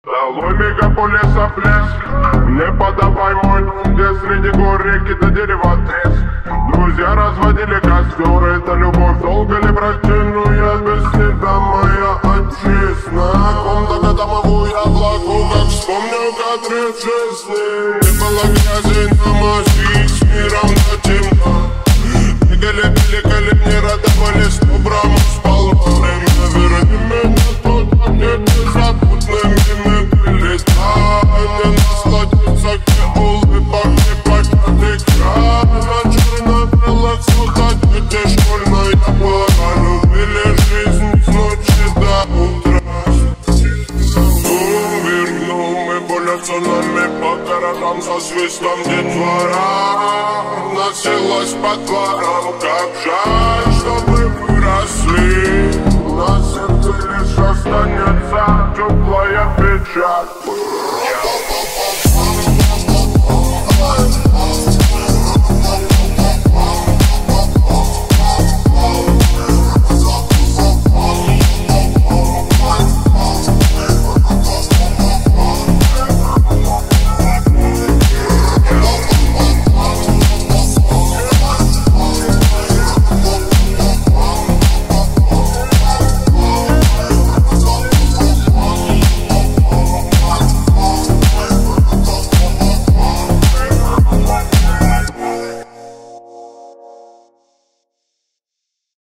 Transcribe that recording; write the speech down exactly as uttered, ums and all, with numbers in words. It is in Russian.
Долой мегаполиса блеск, не подавай мой дом, где среди гор реки до дерева треск. Друзья разводили костер, это любовь долго ли протяну я без тебя, моя отчизна. Комната домовую я влагу, как вспомню кадры жизни. Не было грязи на мази, с миром до темно. Бегали, пиликали, мне радовали, сто брамов спал во время. Верни меня туда, где беззаботными были. Дай мне насладиться, где улыбок не потянет край. На черно-белых солдат, где школьная пора. Любили жизнь с ночи до утра. Дом вернул, мы борются нами по городам со свистом детвора. Носилась по дворам, как жаль, что мы выросли. На сердце лишь останется теплая печаль.